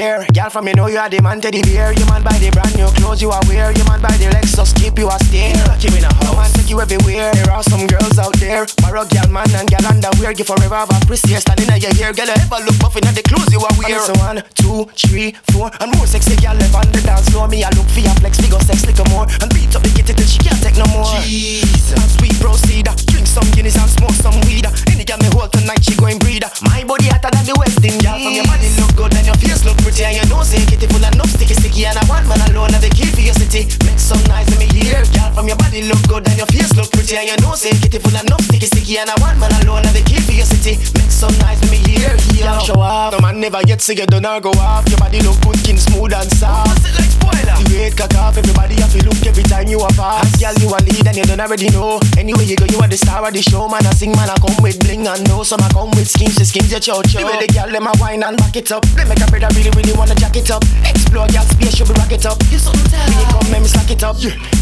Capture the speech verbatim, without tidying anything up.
care. Girl from you know you are the man teddy bear. You man buy the brand new clothes you are wear. You man buy the Lexus keep you a stare. Keep in a house, man take you everywhere. There are some girls out there, barrow girl man and girl underwear. You forever have a Christy standing at your hair. Girl you ever look buff in the clothes you are wear. So one, two, three, four, and more sexy girl live on the dance floor. Me I look for your flex, figure sex little more, and beat up the kitty till she can't take no more. Jesus, as we proceed, drink some Guinness and smoke some weed. Any girl me hold tonight she going breed. My body hotter than the West Indies. Girl from your body look good and your face look pretty, and you know say kitty full enough sticky sticky, and I want man alone have the key for your city. Make some nice in me here. Girl from your body look good and your face look pretty, and you know say kitty full enough sticky sticky, and I want man alone have the key for your city. Make some nice in me here. Girl show off, no man never yet say you don't go off. Your body look good, skin smooth and soft. What's it like spoiler? You hate cock off, everybody have to look every time you are fast. Girl you a lead and you don't already know. Anyway you go, you are the star of the show. Man I sing, man I come with bling and know. Some I come with schemes, the schemes your chow chow. The way the girl them a wine and back it up. They make a brother really really wanna jack it up. Explore girl space, you be rock it up. You something tell. When you come, let me slack it up. Yeah.